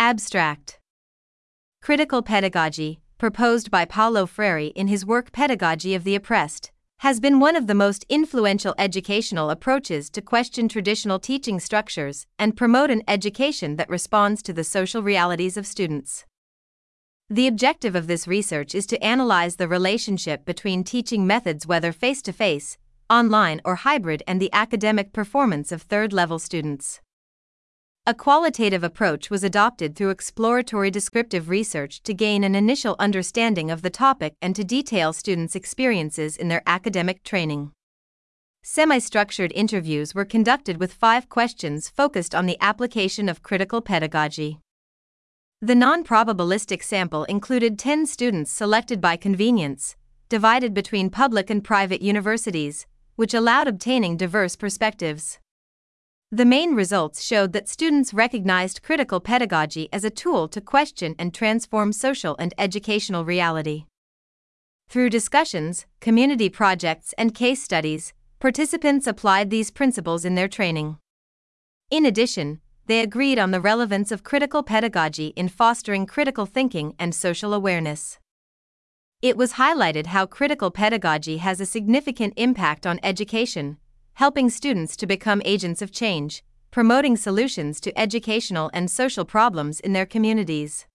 Abstract. Critical pedagogy, proposed by Paulo Freire in his work Pedagogy of the Oppressed, has been one of the most influential educational approaches to question traditional teaching structures and promote an education that responds to the social realities of students. The objective of this research is to analyze the relationship between teaching methods, whether face-to-face, online, or hybrid, and the academic performance of third-level students. A qualitative approach was adopted through exploratory descriptive research to gain an initial understanding of the topic and to detail students' experiences in their academic training. Semi-structured interviews were conducted with 5 questions focused on the application of critical pedagogy. The non-probabilistic sample included 10 students selected by convenience, divided between public and private universities, which allowed obtaining diverse perspectives. The main results showed that students recognized critical pedagogy as a tool to question and transform social and educational reality. Through discussions, community projects, and case studies, participants applied these principles in their training. In addition, they agreed on the relevance of critical pedagogy in fostering critical thinking and social awareness. It was highlighted how critical pedagogy has a significant impact on education, helping students to become agents of change, promoting solutions to educational and social problems in their communities.